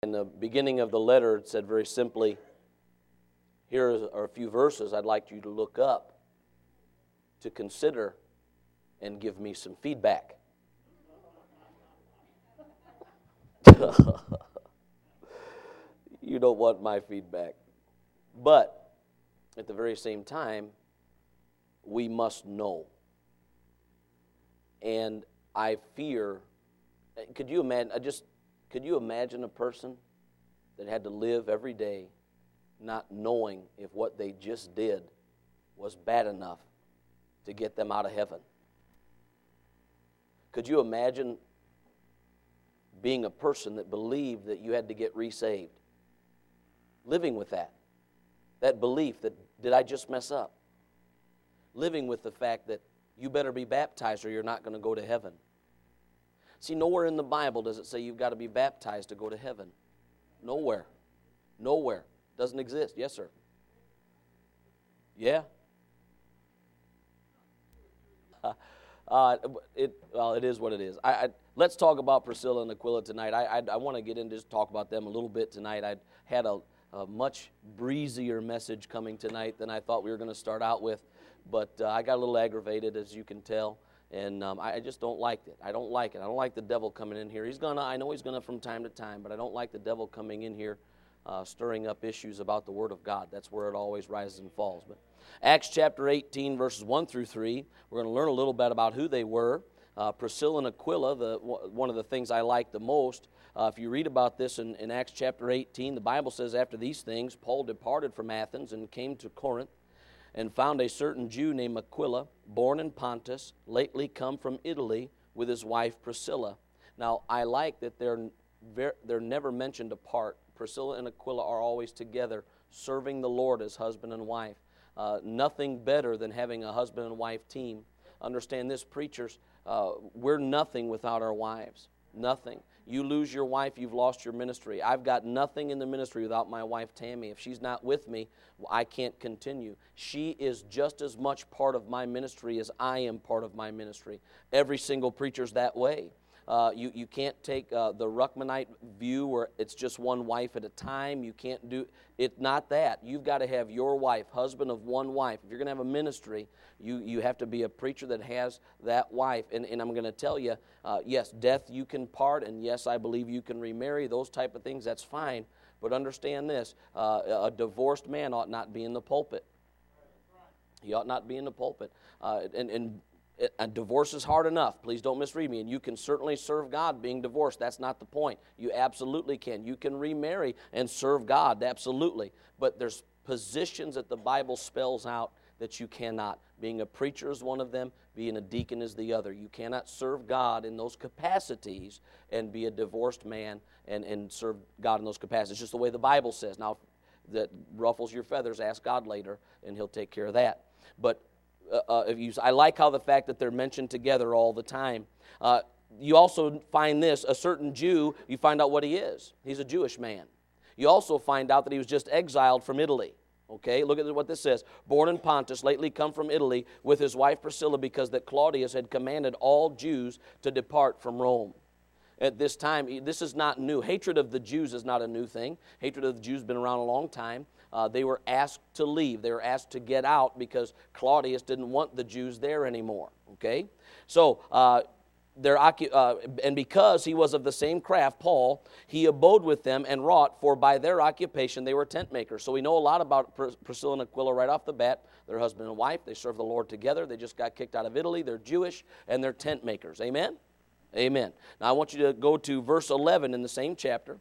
In the beginning of the letter, it said very simply, here are a few verses I'd like you to look up, to consider, and give me some feedback. You don't want my feedback. But at the very same time, we must know. And I fear, could you imagine a person that had to live every day not knowing if what they just did was bad enough to get them out of heaven? Could you imagine being a person that believed that you had to get resaved? Living with that belief that, did I just mess up? Living with the fact that you better be baptized or you're not going to go to heaven. See, nowhere in the Bible does it say you've got to be baptized to go to heaven. Nowhere. Nowhere. Doesn't exist. Yes, sir. Yeah. It is what it is. Let's talk about Priscilla and Aquila tonight. I want to get into just talk about them a little bit tonight. I had a much breezier message coming tonight than I thought we were going to start out with, but I got a little aggravated, as you can tell. And I just don't like it. I don't like it. I don't like the devil coming in here. I know he's gonna from time to time, but I don't like the devil coming in here, stirring up issues about the Word of God. That's where it always rises and falls. But Acts chapter 18, verses 1 through 3, we're going to learn a little bit about who they were. Priscilla and Aquila, one of the things I like the most, if you read about this in Acts chapter 18, the Bible says, after these things, Paul departed from Athens and came to Corinth, and found a certain Jew named Aquila, born in Pontus, lately come from Italy, with his wife Priscilla. Now, I like that they're never mentioned apart. Priscilla and Aquila are always together, serving the Lord as husband and wife. Nothing better than having a husband and wife team. Understand this, preachers, we're nothing without our wives. Nothing. You lose your wife, you've lost your ministry. I've got nothing in the ministry without my wife, Tammy. If she's not with me, I can't continue. She is just as much part of my ministry as I am part of my ministry. Every single preacher's that way. You can't take the Ruckmanite view where it's just one wife at a time. You can't do it. Not that. You've got to have your wife, husband of one wife. If you're going to have a ministry, you have to be a preacher that has that wife. And I'm going to tell you, yes, death you can part, and yes, I believe you can remarry. Those type of things, that's fine. But understand this, a divorced man ought not be in the pulpit. He ought not be in the pulpit. And divorce is hard enough. Please don't misread me. And you can certainly serve God being divorced. That's not the point. You absolutely can. You can remarry and serve God, absolutely. But there's positions that the Bible spells out that you cannot. Being a preacher is one of them. Being a deacon is the other. You cannot serve God in those capacities and be a divorced man and serve God in those capacities. It's just the way the Bible says. Now, if that ruffles your feathers, ask God later, and He'll take care of that. But I like how the fact that they're mentioned together all the time. You also find this, a certain Jew, you find out what he is. He's a Jewish man. You also find out that he was just exiled from Italy. Okay, look at what this says. Born in Pontus, lately come from Italy with his wife Priscilla, because that Claudius had commanded all Jews to depart from Rome. At this time, this is not new. Hatred of the Jews is not a new thing. Hatred of the Jews has been around a long time. They were asked to leave. They were asked to get out because Claudius didn't want the Jews there anymore. Okay? So, and because he was of the same craft, Paul, he abode with them and wrought, for by their occupation they were tent makers. So we know a lot about Priscilla and Aquila right off the bat. They're husband and wife. They serve the Lord together. They just got kicked out of Italy. They're Jewish, and they're tent makers. Amen? Amen. Now I want you to go to verse 11 in the same chapter.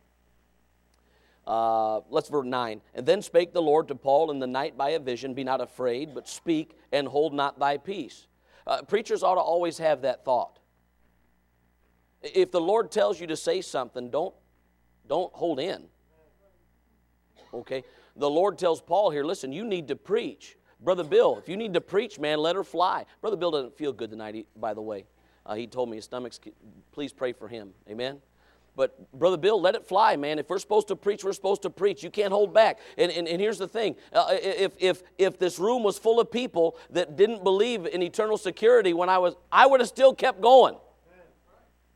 Let's verse 9. And then spake the Lord to Paul in the night by a vision, be not afraid, but speak, and hold not thy peace. Preachers ought to always have that thought. If the Lord tells you to say something, don't hold in. Okay? The Lord tells Paul here, listen, you need to preach. Brother Bill, if you need to preach, man, let her fly. Brother Bill doesn't feel good tonight, by the way. He told me his stomach's, please pray for him. Amen? But, Brother Bill, let it fly, man. If we're supposed to preach, we're supposed to preach. You can't hold back. And here's the thing. If this room was full of people that didn't believe in eternal security when I would have still kept going.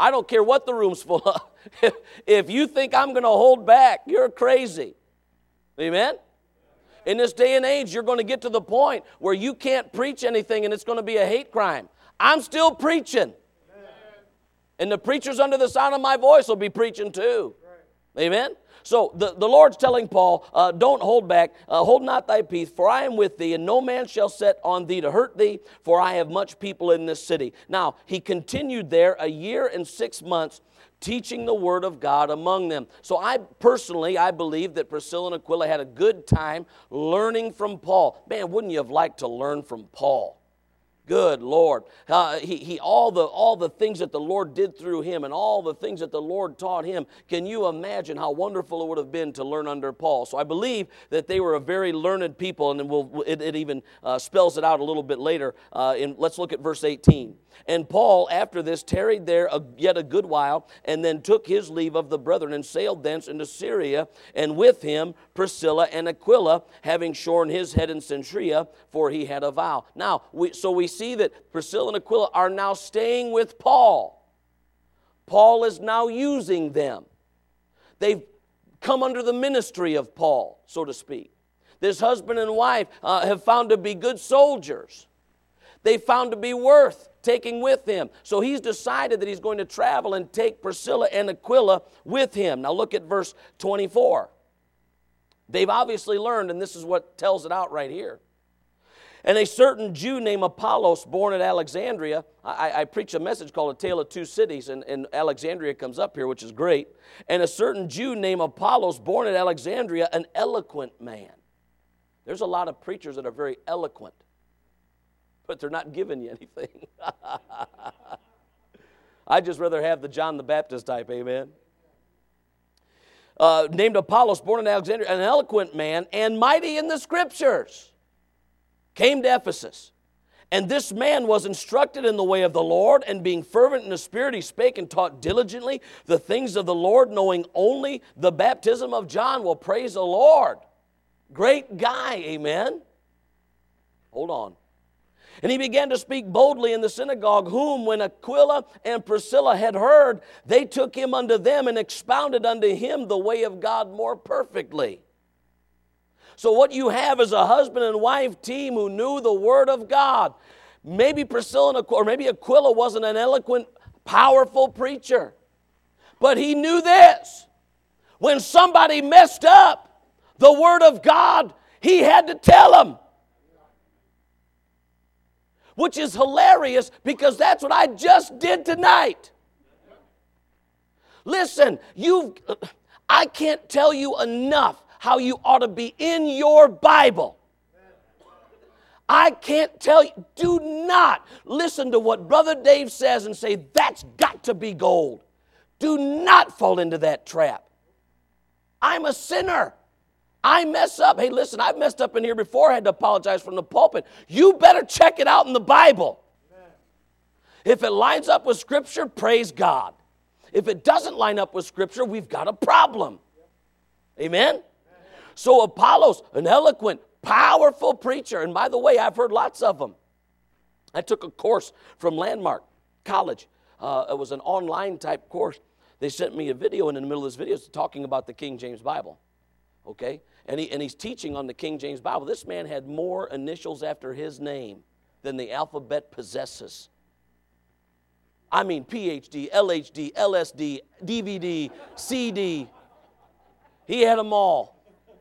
I don't care what the room's full of. If you think I'm going to hold back, you're crazy. Amen? In this day and age, you're going to get to the point where you can't preach anything and it's going to be a hate crime. I'm still preaching. And the preachers under the sound of my voice will be preaching too. Amen? So the Lord's telling Paul, don't hold back, hold not thy peace, for I am with thee, and no man shall set on thee to hurt thee, for I have much people in this city. Now, he continued there 1 year and 6 months, teaching the word of God among them. So I believe that Priscilla and Aquila had a good time learning from Paul. Man, wouldn't you have liked to learn from Paul? Good Lord. All the things that the Lord did through him and all the things that the Lord taught him, can you imagine how wonderful it would have been to learn under Paul? So I believe that they were a very learned people, and it even spells it out a little bit later. Let's look at verse 18. And Paul, after this, tarried there yet a good while, and then took his leave of the brethren, and sailed thence into Syria, and with him Priscilla and Aquila, having shorn his head in Cenchrea, for he had a vow. Now, we see that Priscilla and Aquila are now staying with Paul. Paul is now using them. They've come under the ministry of Paul, so to speak. This husband and wife have found to be good soldiers. They found to be worth taking with him. So he's decided that he's going to travel and take Priscilla and Aquila with him. Now look at verse 24. They've obviously learned, and this is what tells it out right here. And a certain Jew named Apollos, born at Alexandria, I preach a message called A Tale of Two Cities, and Alexandria comes up here, which is great. And a certain Jew named Apollos, born at Alexandria, an eloquent man. There's a lot of preachers that are very eloquent, but they're not giving you anything. I'd just rather have the John the Baptist type, amen. Named Apollos, born in Alexandria, an eloquent man, and mighty in the Scriptures, came to Ephesus. And this man was instructed in the way of the Lord, and being fervent in the Spirit, he spake and taught diligently the things of the Lord, knowing only the baptism of John. Well, praise the Lord. Great guy, amen. Hold on. And he began to speak boldly in the synagogue, whom when Aquila and Priscilla had heard, they took him unto them and expounded unto him the way of God more perfectly. So what you have is a husband and wife team who knew the Word of God. Maybe Priscilla and Aquila, or maybe Aquila wasn't an eloquent, powerful preacher, but he knew this. When somebody messed up the Word of God, he had to tell them. Which is hilarious because that's what I just did tonight. Listen, I can't tell you enough how you ought to be in your Bible. I can't tell you, do not listen to what Brother Dave says and say, that's got to be gold. Do not fall into that trap. I'm a sinner. I mess up. Hey, listen, I've messed up in here before. I had to apologize from the pulpit. You better check it out in the Bible. Amen. If it lines up with Scripture, praise God. If it doesn't line up with Scripture, we've got a problem. Amen? Amen. So Apollos, an eloquent, powerful preacher. And by the way, I've heard lots of them. I took a course from Landmark College. It was an online type course. They sent me a video, and in the middle of this video, it's talking about the King James Bible. Okay? And he's teaching on the King James Bible. This man had more initials after his name than the alphabet possesses. I mean PhD, LHD, LSD, DVD, CD. He had them all.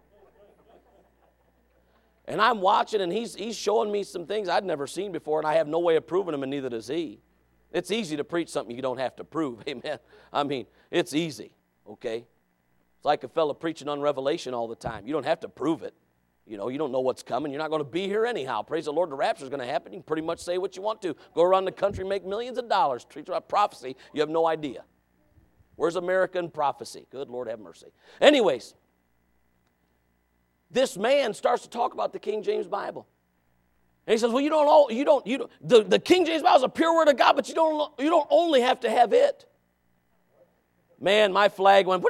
And I'm watching, and he's showing me some things I'd never seen before, and I have no way of proving them, and neither does he. It's easy to preach something you don't have to prove, amen? I mean, it's easy, okay? It's like a fella preaching on Revelation all the time. You don't have to prove it. You know, you don't know what's coming. You're not going to be here anyhow. Praise the Lord, the rapture's going to happen. You can pretty much say what you want to. Go around the country, make millions of dollars. Preach about prophecy. You have no idea. Where's American prophecy? Good Lord have mercy. Anyways, this man starts to talk about the King James Bible. And he says, well, the King James Bible is a pure word of God, but you don't only have to have it. Man, my flag went,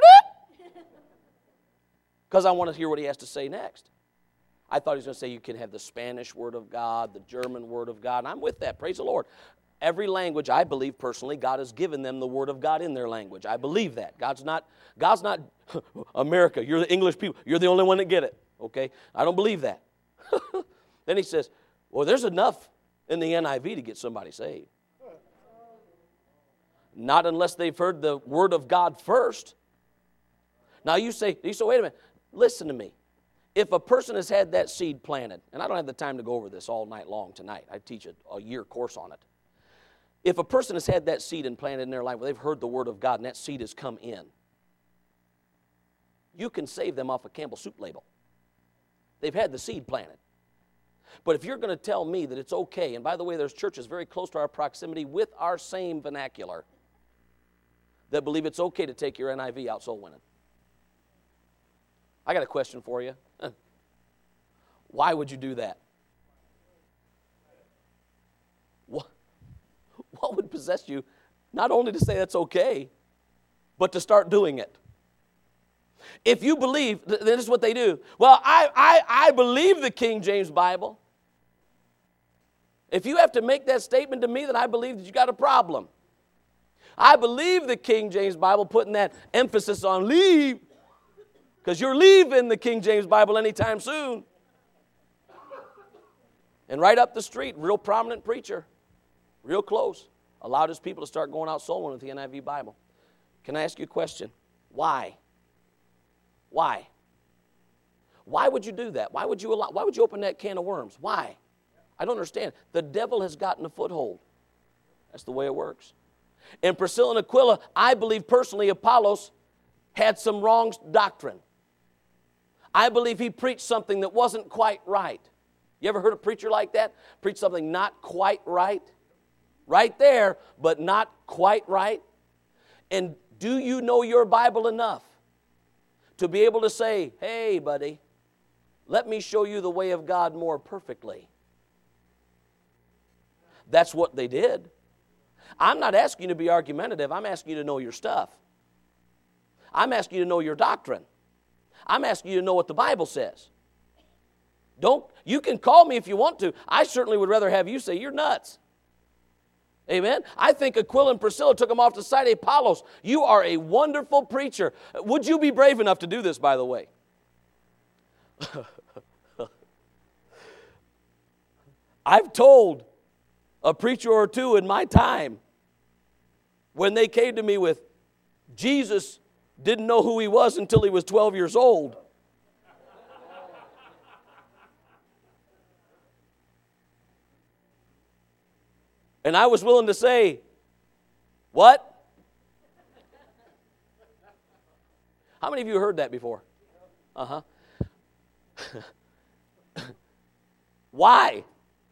because I want to hear what he has to say next. I thought he was going to say you can have the Spanish Word of God, the German Word of God, and I'm with that. Praise the Lord. every language, I believe personally, God has given them the Word of God in their language. I believe that. God's not, America, you're the English people. You're the only one that get it. Okay? I don't believe that. Then he says, well, there's enough in the NIV to get somebody saved. Not unless they've heard the Word of God first. Now you say, wait a minute, listen to me. If a person has had that seed planted, and I don't have the time to go over this all night long tonight. I teach a year course on it. If a person has had that seed and planted in their life, where they've heard the Word of God and that seed has come in, you can save them off a Campbell Soup label. They've had the seed planted. But if you're going to tell me that it's okay, and by the way, there's churches very close to our proximity with our same vernacular that believe it's okay to take your NIV out soul winning. I got a question for you. Why would you do that? What would possess you not only to say that's okay, but to start doing it? If you believe, this is what they do. Well, I believe the King James Bible. If you have to make that statement to me, then I believe that you got a problem. I believe the King James Bible, putting that emphasis on leave, because you're leaving the King James Bible anytime soon. And right up the street, real prominent preacher, real close, allowed his people to start going out soul winning with the NIV Bible. Can I ask you a question? Why? Why? Why would you do that? Why would you open that can of worms? Why? I don't understand. The devil has gotten a foothold. That's the way it works. And Priscilla and Aquila, I believe personally Apollos had some wrong doctrine. I believe he preached something that wasn't quite right. You ever heard a preacher like that? Preach something not quite right? Right there, but not quite right. And do you know your Bible enough to be able to say, hey, buddy, let me show you the way of God more perfectly? That's what they did. I'm not asking you to be argumentative. I'm asking you to know your stuff. I'm asking you to know your doctrine. I'm asking you to know what the Bible says. You can call me if you want to. I certainly would rather have you say you're nuts. Amen? I think Aquila and Priscilla took him off the side. Apollos, you are a wonderful preacher. Would you be brave enough to do this, by the way? I've told a preacher or two in my time when they came to me with, Jesus didn't know who he was until he was 12 years old. And I was willing to say, what? How many of you heard that before? Uh-huh. Why?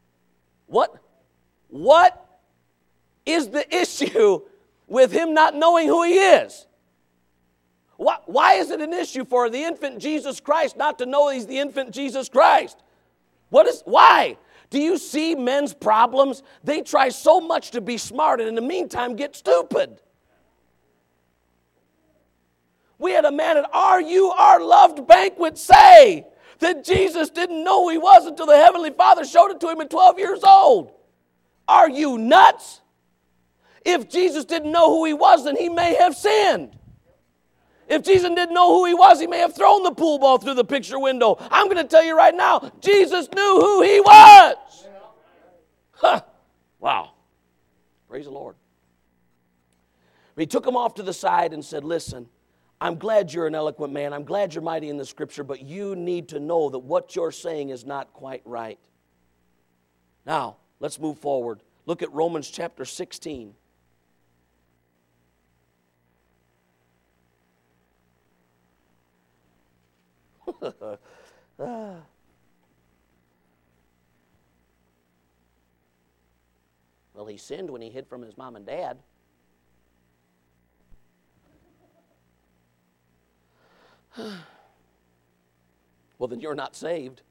What is the issue with him not knowing who he is? Why is it an issue for the infant Jesus Christ not to know he's the infant Jesus Christ? Why? Do you see men's problems? They try so much to be smart and in the meantime get stupid. We had a man at Our Loved banquet say that Jesus didn't know who he was until the Heavenly Father showed it to him at 12 years old. Are you nuts? If Jesus didn't know who he was, then he may have sinned. If Jesus didn't know who he was, he may have thrown the pool ball through the picture window. I'm going to tell you right now, Jesus knew who he was. Huh. Wow. Praise the Lord. He took him off to the side and said, listen, I'm glad you're an eloquent man. I'm glad you're mighty in the Scripture, but you need to know that what you're saying is not quite right. Now, let's move forward. Look at Romans chapter 16. Well, he sinned when he hid from his mom and dad. Well, then you're not saved.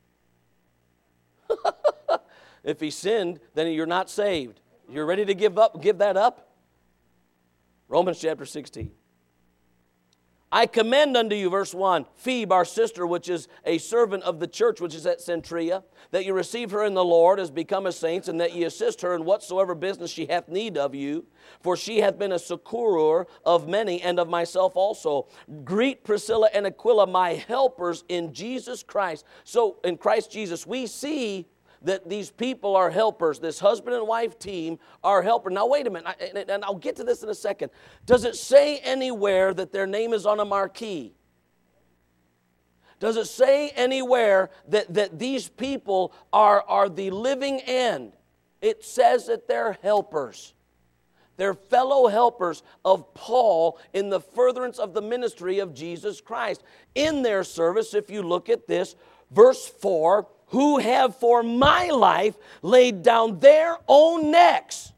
If he sinned, then you're not saved. You're ready to give that up? Romans chapter 16. I commend unto you, verse 1, Phoebe, our sister, which is a servant of the church, which is at Centria, that you receive her in the Lord as become a saints, and that ye assist her in whatsoever business she hath need of you. For she hath been a succorer of many, and of myself also. Greet Priscilla and Aquila, my helpers in Jesus Christ. So in Christ Jesus, we see that these people are helpers. This husband and wife team are helpers. Now, wait a minute, and I'll get to this in a second. Does it say anywhere that their name is on a marquee? Does it say anywhere that these people are the living end? It says that they're helpers. They're fellow helpers of Paul in the furtherance of the ministry of Jesus Christ. In their service, if you look at this, verse 4, who have for my life laid down their own necks.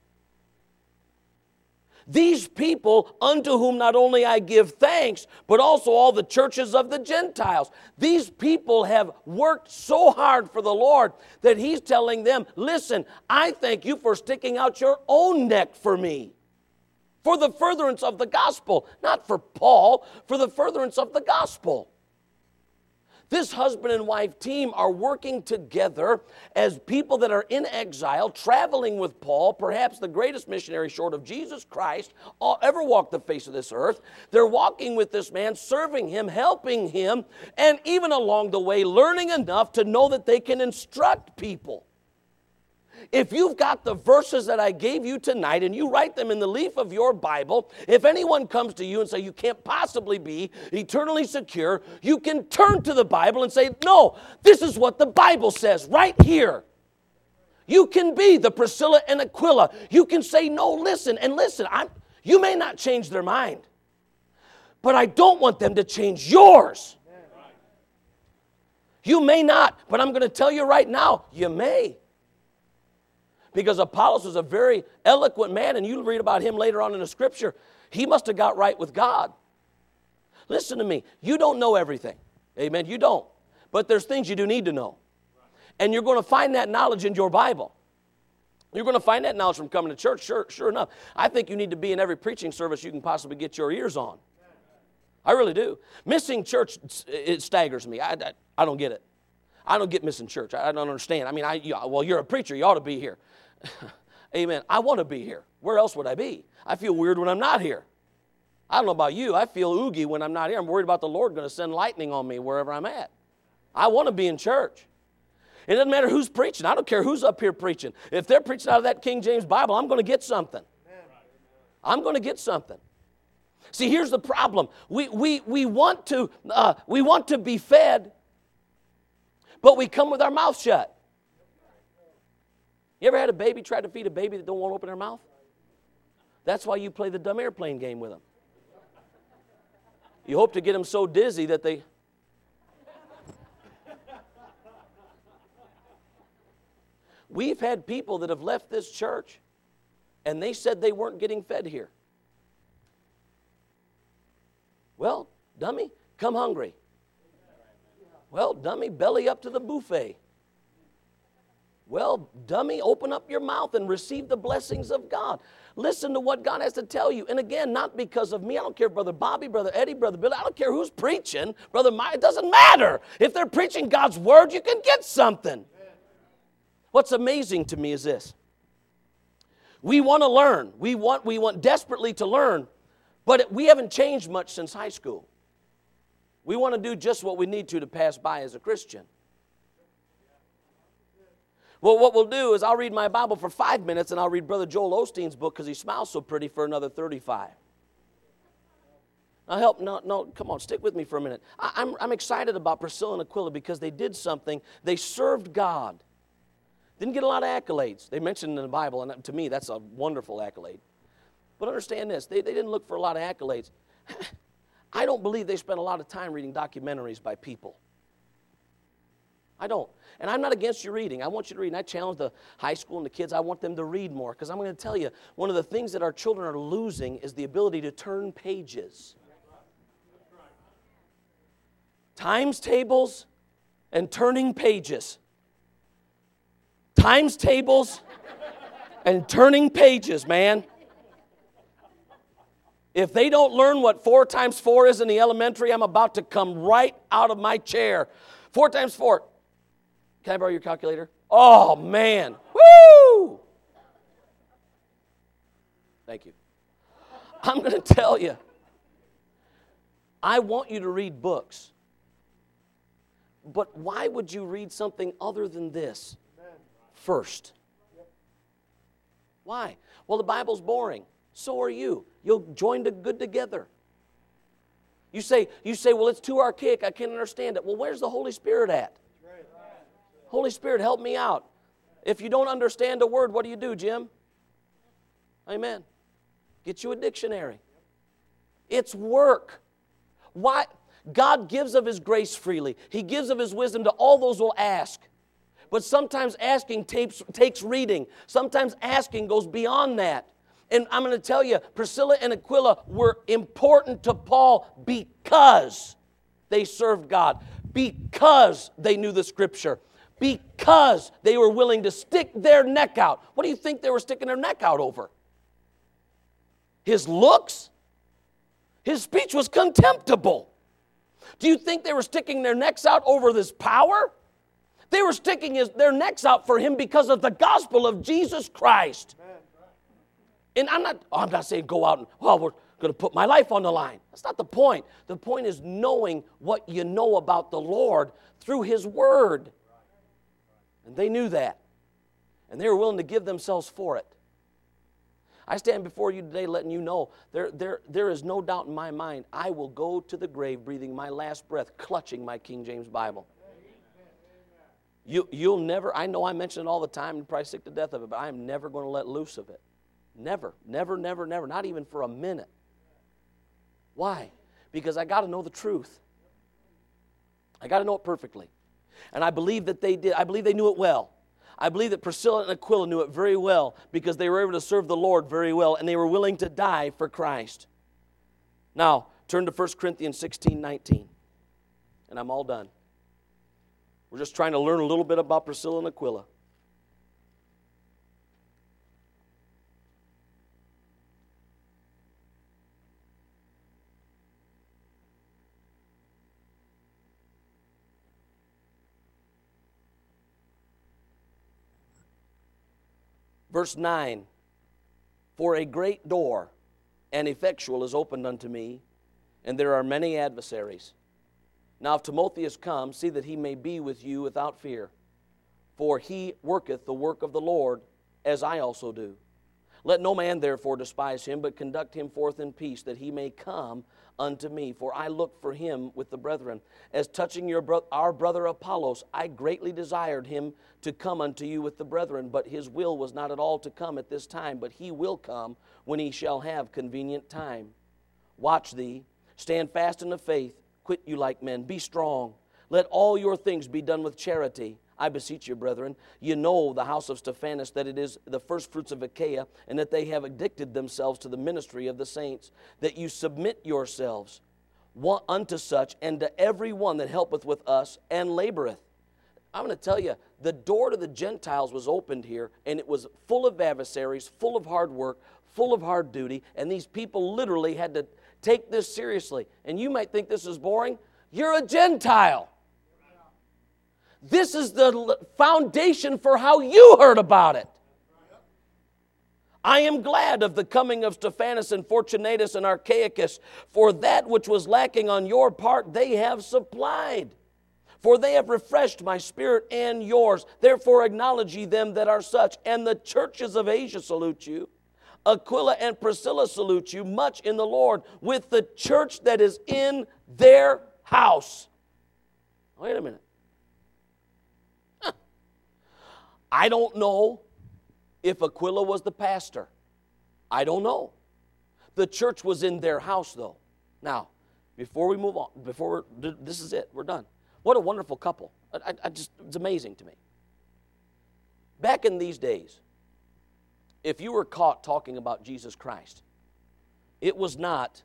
These people unto whom not only I give thanks, but also all the churches of the Gentiles. These people have worked so hard for the Lord that he's telling them, listen, I thank you for sticking out your own neck for me. For the furtherance of the gospel. Not for Paul, for the furtherance of the gospel. This husband and wife team are working together as people that are in exile, traveling with Paul, perhaps the greatest missionary short of Jesus Christ ever walked the face of this earth. They're walking with this man, serving him, helping him, and even along the way, learning enough to know that they can instruct people. If you've got the verses that I gave you tonight and you write them in the leaf of your Bible, if anyone comes to you and say you can't possibly be eternally secure, you can turn to the Bible and say, no, this is what the Bible says right here. You can be the Priscilla and Aquila. You can say, no, listen, you may not change their mind, but I don't want them to change yours. You may not, but I'm going to tell you right now, you may. Because Apollos was a very eloquent man, and you read about him later on in the Scripture. He must have got right with God. Listen to me. You don't know everything. Amen. You don't. But there's things you do need to know. And you're going to find that knowledge in your Bible. You're going to find that knowledge from coming to church, sure enough. I think you need to be in every preaching service you can possibly get your ears on. I really do. Missing church, it staggers me. I don't get it. I don't get missing church. I don't understand. I mean, well, you're a preacher. You ought to be here. Amen. I want to be here. Where else would I be? I feel weird when I'm not here. I don't know about you. I feel oogie when I'm not here. I'm worried about the Lord going to send lightning on me wherever I'm at. I want to be in church. It doesn't matter who's preaching. I don't care who's up here preaching. If they're preaching out of that King James Bible, I'm going to get something. I'm going to get something. See, here's the problem. We want to be fed, but we come with our mouth shut. You ever had a baby try to feed a baby that don't want to open their mouth? That's why you play the dumb airplane game with them. You hope to get them so dizzy that they... We've had people that have left this church and they said they weren't getting fed here. Well, dummy, come hungry. Well, dummy, belly up to the buffet. Well, dummy, open up your mouth and receive the blessings of God. Listen to what God has to tell you. And again, not because of me. I don't care if Brother Bobby, Brother Eddie, Brother Billy. I don't care who's preaching. Brother Mike, it doesn't matter. If they're preaching God's word, you can get something. What's amazing to me is this. We want to learn. We want desperately to learn. But we haven't changed much since high school. We want to do just what we need to pass by as a Christian. Well, what we'll do is I'll read my Bible for 5 minutes and I'll read Brother Joel Osteen's book because he smiles so pretty for another 35. Now come on, stick with me for a minute. I'm excited about Priscilla and Aquila because they did something. They served God. Didn't get a lot of accolades. They mentioned in the Bible, and to me that's a wonderful accolade. But understand this, they didn't look for a lot of accolades. I don't believe they spent a lot of time reading documentaries by people. I don't. And I'm not against you reading. I want you to read. And I challenge the high school and the kids. I want them to read more. Because I'm going to tell you, one of the things that our children are losing is the ability to turn pages. Times tables and turning pages. Times tables and turning pages, man. If they don't learn what 4 times 4 is in the elementary, I'm about to come right out of my chair. 4 times 4. Can I borrow your calculator? Oh, man. Woo! Thank you. I'm going to tell you, I want you to read books. But why would you read something other than this first? Why? Well, the Bible's boring. So are you. You'll join the good together. You say, well, it's too archaic. I can't understand it. Well, where's the Holy Spirit at? Holy Spirit, help me out. If you don't understand a word, what do, Jim? Amen. Get you a dictionary. It's work. Why? God gives of His grace freely. He gives of His wisdom to all those who will ask. But sometimes asking takes reading. Sometimes asking goes beyond that. And I'm going to tell you, Priscilla and Aquila were important to Paul because they served God, because they knew the Scripture, because they were willing to stick their neck out. What do you think they were sticking their neck out over? His looks? His speech was contemptible. Do you think they were sticking their necks out over this power? They were sticking their necks out for him because of the gospel of Jesus Christ. And I'm not saying go out and, we're going to put my life on the line. That's not the point. The point is knowing what you know about the Lord through His Word. And they knew that. And they were willing to give themselves for it. I stand before you today letting you know there is no doubt in my mind I will go to the grave breathing my last breath, clutching my King James Bible. You'll never, I know I mention it all the time, you're probably sick to death of it, but I am never going to let loose of it. Never, never, never, never, not even for a minute. Why? Because I got to know the truth. I got to know it perfectly. And I believe that they did. I believe they knew it well. I believe that Priscilla and Aquila knew it very well because they were able to serve the Lord very well, and they were willing to die for Christ. Now, turn to 1 Corinthians 16:19, and I'm all done. We're just trying to learn a little bit about Priscilla and Aquila. Verse 9, for a great door and effectual is opened unto me, and there are many adversaries. Now if Timotheus comes, see that he may be with you without fear, for he worketh the work of the Lord, as I also do. Let no man therefore despise him, but conduct him forth in peace, that he may come unto me. For I look for him with the brethren. As touching our brother Apollos, I greatly desired him to come unto you with the brethren, but his will was not at all to come at this time, but he will come when he shall have convenient time. Watch thee, stand fast in the faith, quit you like men, be strong. Let all your things be done with charity. I beseech you, brethren, you know the house of Stephanas, that it is the firstfruits of Achaia, and that they have addicted themselves to the ministry of the saints, that you submit yourselves unto such, and to every one that helpeth with us and laboreth. I'm going to tell you, the door to the Gentiles was opened here, and it was full of adversaries, full of hard work, full of hard duty, and these people literally had to take this seriously. And you might think this is boring. You're a Gentile. This is the foundation for how you heard about it. I am glad of the coming of Stephanas and Fortunatus and Archaicus, for that which was lacking on your part they have supplied. For they have refreshed my spirit and yours. Therefore acknowledge ye them that are such. And the churches of Asia salute you. Aquila and Priscilla salute you much in the Lord, with the church that is in their house. Wait a minute. I don't know if Aquila was the pastor. I don't know. The church was in their house, though. Now, before we move on, this is it. We're done. What a wonderful couple. It's amazing to me. Back in these days, if you were caught talking about Jesus Christ, it was not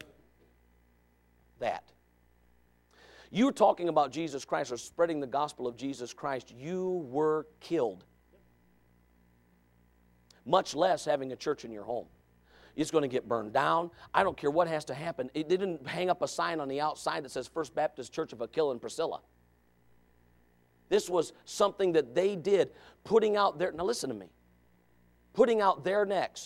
that. You were talking about Jesus Christ or spreading the gospel of Jesus Christ, you were killed. Much less having a church in your home. It's going to get burned down. I don't care what has to happen. They didn't hang up a sign on the outside that says First Baptist Church of Aquila and Priscilla. This was something that they did, putting out their, now listen to me, putting out their necks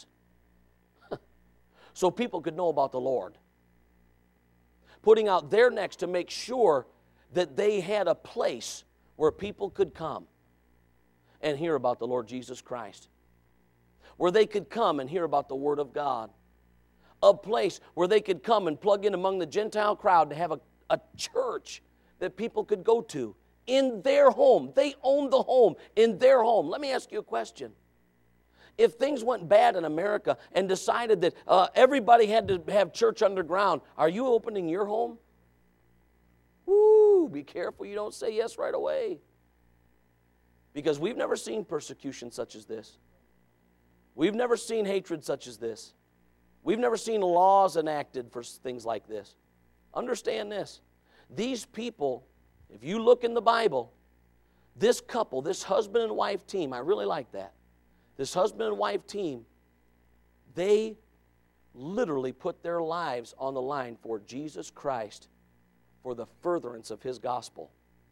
so people could know about the Lord. Putting out their necks to make sure that they had a place where people could come and hear about the Lord Jesus Christ. Where they could come and hear about the Word of God. A place where they could come and plug in among the Gentile crowd to have a church that people could go to in their home. They owned the home in their home. Let me ask you a question. If things went bad in America and decided that everybody had to have church underground, are you opening your home? Woo, be careful you don't say yes right away. Because we've never seen persecution such as this. We've never seen hatred such as this. We've never seen laws enacted for things like this. Understand this. These people, if you look in the Bible, this couple, this husband and wife team, I really like that. This husband and wife team, they literally put their lives on the line for Jesus Christ, for the furtherance of His gospel.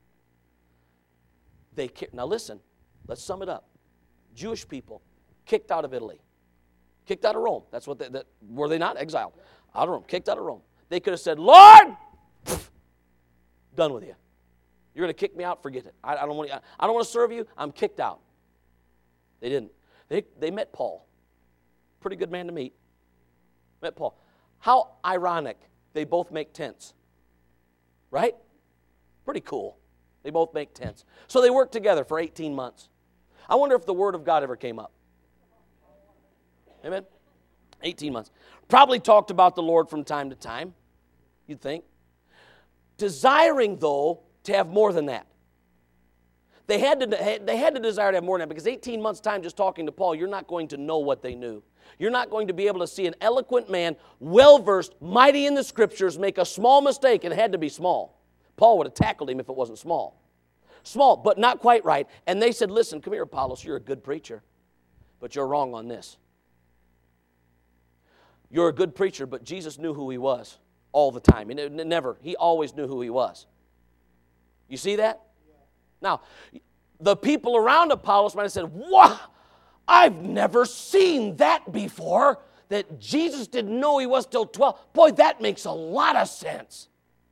Now listen, let's sum it up. Jewish people, kicked out of Italy. Kicked out of Rome. That's what were they not? Exiled. Out of Rome. Kicked out of Rome. They could have said, Lord, done with you. You're going to kick me out? Forget it. I don't want to serve you. I'm kicked out. They didn't. They met Paul. Pretty good man to meet. Met Paul. How ironic. They both make tents. Right? Pretty cool. They both make tents. So they worked together for 18 months. I wonder if the Word of God ever came up. Amen? 18 months. Probably talked about the Lord from time to time, you'd think. Desiring, though, to have more than that. They had to desire to have more than that, because 18 months' time just talking to Paul, you're not going to know what they knew. You're not going to be able to see an eloquent man, well-versed, mighty in the Scriptures, make a small mistake, and it had to be small. Paul would have tackled him if it wasn't small. Small, but not quite right. And they said, listen, come here, Apollos, you're a good preacher, but you're wrong on this. You're a good preacher, but Jesus knew who He was all the time. He always knew who He was. You see that? Now, the people around Apollos might have said, wow, I've never seen that before, that Jesus didn't know He was till 12. Boy, that makes a lot of sense.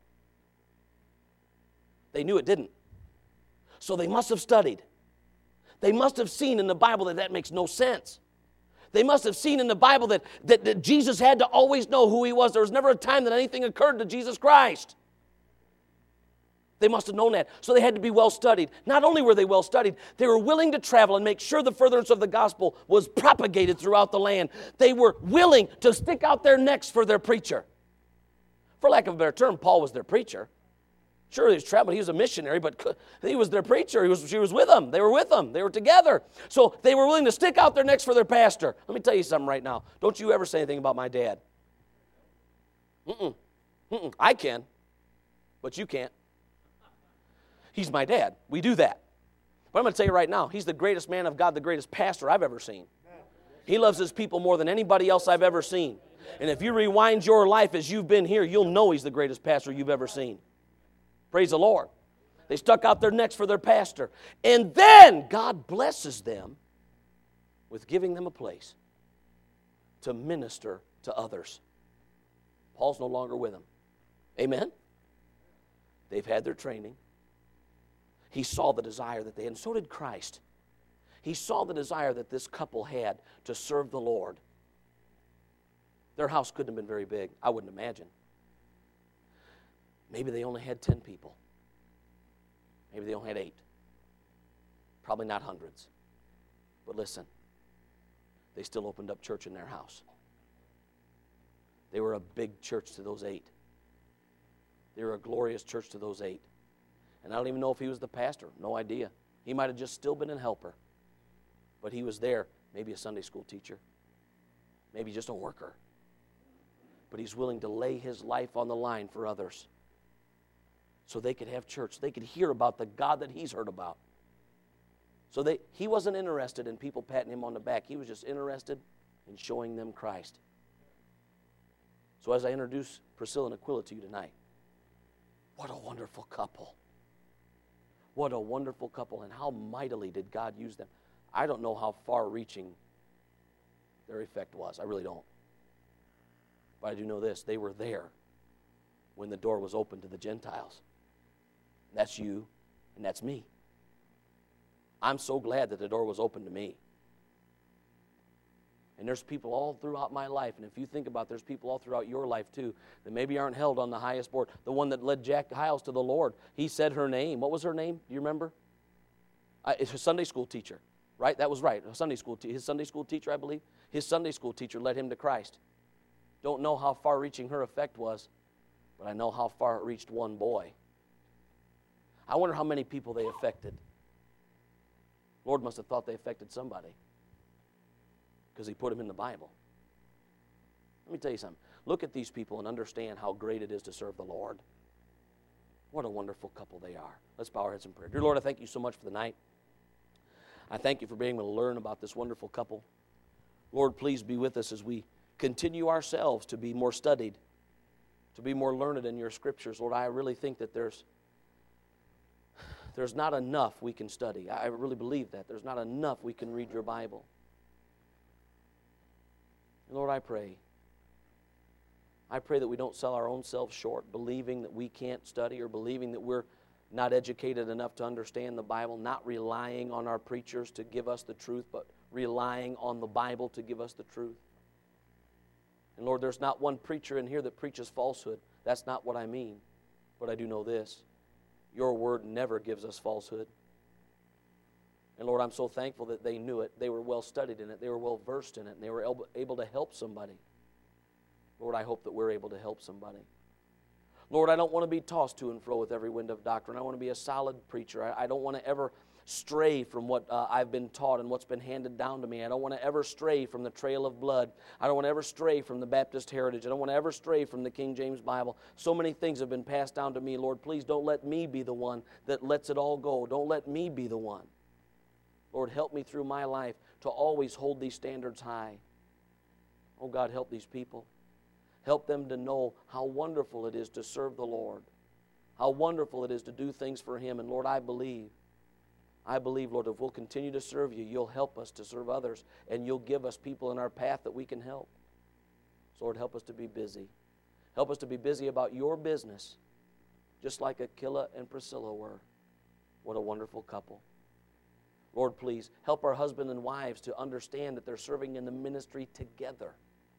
They knew it didn't. So they must have studied. They must have seen in the Bible that makes no sense. They must have seen in the Bible that Jesus had to always know who He was. There was never a time that anything occurred to Jesus Christ. They must have known that. So they had to be well studied. Not only were they well studied, they were willing to travel and make sure the furtherance of the gospel was propagated throughout the land. They were willing to stick out their necks for their preacher. For lack of a better term, Paul was their preacher. Sure, he was traveling. He was a missionary, but he was their preacher. She was with them. They were with them. They were together. So they were willing to stick out their necks for their pastor. Let me tell you something right now. Don't you ever say anything about my dad. I can, but you can't. He's my dad. We do that. But I'm going to tell you right now, he's the greatest man of God, the greatest pastor I've ever seen. He loves His people more than anybody else I've ever seen. And if you rewind your life as you've been here, you'll know he's the greatest pastor you've ever seen. Praise the Lord. They stuck out their necks for their pastor. And then God blesses them with giving them a place to minister to others. Paul's no longer with them. Amen? They've had their training. He saw the desire that they had, and so did Christ. He saw the desire that this couple had to serve the Lord. Their house couldn't have been very big, I wouldn't imagine. Maybe they only had 10 people. Maybe they only had 8. Probably not hundreds. But listen, they still opened up church in their house. They were a big church to those 8. They were a glorious church to those 8. And I don't even know if he was the pastor. No idea. He might have just still been a helper. But he was there, maybe a Sunday school teacher. Maybe just a worker. But he's willing to lay his life on the line for others. So they could have church. They could hear about the God that he's heard about. So he wasn't interested in people patting him on the back. He was just interested in showing them Christ. So as I introduce Priscilla and Aquila to you tonight, what a wonderful couple. What a wonderful couple, and how mightily did God use them. I don't know how far-reaching their effect was. I really don't. But I do know this. They were there when the door was open to the Gentiles. That's you, and that's me. I'm so glad that the door was open to me. And there's people all throughout my life, and if you think about it, there's people all throughout your life too that maybe aren't held on the highest board. The one that led Jack Hiles to the Lord, he said her name. What was her name? Do you remember? It's a Sunday school teacher, right? That was right. His Sunday school teacher, I believe. His Sunday school teacher led him to Christ. Don't know how far-reaching her effect was, but I know how far it reached one boy. I wonder how many people they affected. Lord must have thought they affected somebody, because he put them in the Bible. Let me tell you something. Look at these people and understand how great it is to serve the Lord. What a wonderful couple they are. Let's bow our heads in prayer. Dear Lord, I thank you so much for the night. I thank you for being able to learn about this wonderful couple. Lord, please be with us as we continue ourselves to be more studied, to be more learned in your scriptures. Lord, I really think that there's not enough we can study. I really believe that. There's not enough we can read your Bible. Lord, I pray that we don't sell our own selves short, believing that we can't study or believing that we're not educated enough to understand the Bible, not relying on our preachers to give us the truth, but relying on the Bible to give us the truth. And Lord, there's not one preacher in here that preaches falsehood. That's not what I mean. But I do know this. Your word never gives us falsehood. And Lord, I'm so thankful that they knew it. They were well studied in it. They were well versed in it. And they were able to help somebody. Lord, I hope that we're able to help somebody. Lord, I don't want to be tossed to and fro with every wind of doctrine. I want to be a solid preacher. I don't want to ever stray from what I've been taught and what's been handed down to me. I don't want to ever stray from the trail of blood. I don't want to ever stray from the Baptist heritage. I don't want to ever stray from the King James Bible. So many things have been passed down to me. Lord, please don't let me be the one that lets it all go. Don't let me be the one. Lord, help me through my life to always hold these standards high. Oh God, help these people. Help them to know how wonderful it is to serve the Lord. How wonderful it is to do things for Him. And Lord, I believe, Lord, if we'll continue to serve you, you'll help us to serve others. And you'll give us people in our path that we can help. So Lord, help us to be busy. Help us to be busy about your business, just like Aquila and Priscilla were. What a wonderful couple. Lord, please help our husbands and wives to understand that they're serving in the ministry together.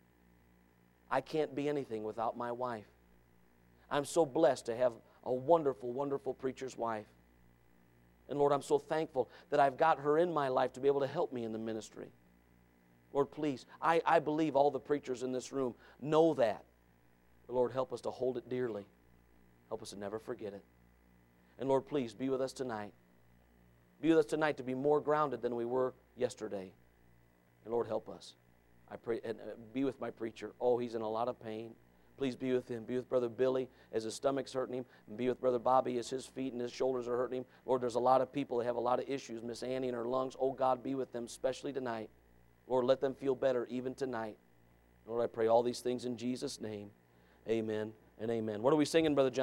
I can't be anything without my wife. I'm so blessed to have a wonderful, wonderful preacher's wife. And Lord, I'm so thankful that I've got her in my life to be able to help me in the ministry. Lord, please, I believe all the preachers in this room know that. But Lord, help us to hold it dearly. Help us to never forget it. And Lord, please be with us tonight. Be with us tonight to be more grounded than we were yesterday. And Lord, help us. I pray, and be with my preacher. Oh, he's in a lot of pain. Please be with him. Be with Brother Billy as his stomach's hurting him. And be with Brother Bobby as his feet and his shoulders are hurting him. Lord, there's a lot of people that have a lot of issues. Miss Annie and her lungs. Oh, God, be with them, especially tonight. Lord, let them feel better even tonight. Lord, I pray all these things in Jesus' name. Amen and amen. What are we singing, Brother John?